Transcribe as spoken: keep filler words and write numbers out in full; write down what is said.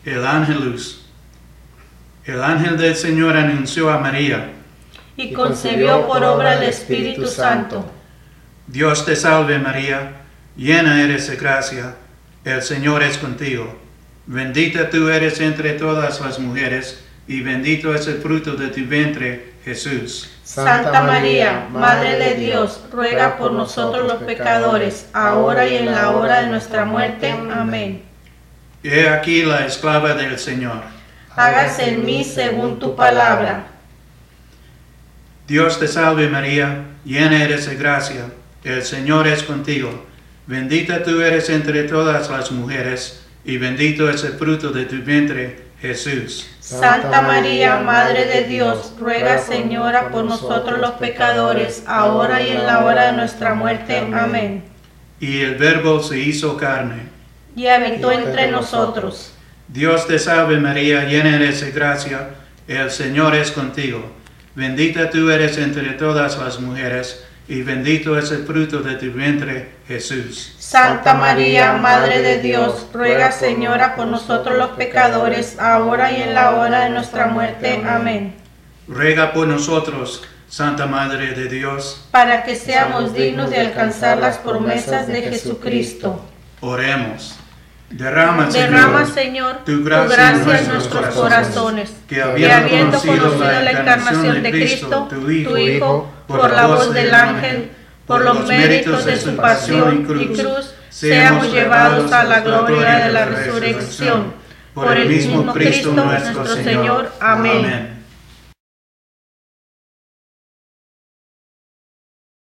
El ángelus. El ángel del Señor anunció a María. Y concebió por obra del Espíritu Santo. Dios te salve María, llena eres de gracia, el Señor es contigo. Bendita tú eres entre todas las mujeres, y bendito es el fruto de tu vientre, Jesús. Santa María, Madre de Dios, ruega por nosotros los pecadores, ahora y en la hora de nuestra muerte. Amén. He aquí la esclava del Señor. Hágase en mí según tu palabra. Dios te salve María, llena eres de gracia, el Señor es contigo. Bendita tú eres entre todas las mujeres, y bendito es el fruto de tu vientre, Jesús. Santa María, Madre de Dios, ruega, Señora, por nosotros los pecadores, ahora y en la hora de nuestra muerte. Amén. Y el Verbo se hizo carne. Y habitó entre nosotros. Dios te salve María, llena eres de gracia, el Señor es contigo. Bendita tú eres entre todas las mujeres, y bendito es el fruto de tu vientre, Jesús. Santa María, Madre de Dios, ruega, Señora, por nosotros los pecadores, ahora y en la hora de nuestra muerte. Amén. Ruega por nosotros, Santa Madre de Dios, para que seamos dignos de alcanzar las promesas de Jesucristo. Oremos. Derrama, Señor, Derrama, Señor, tu gracia, tu gracia en nuestros, en nuestros corazones, corazones, que habiendo, que habiendo conocido, conocido la encarnación de Cristo, tu Hijo, por la voz del ángel, por los méritos de su pasión y cruz, seamos llevados a la gloria de la resurrección. Por el mismo Cristo nuestro Señor. Amén.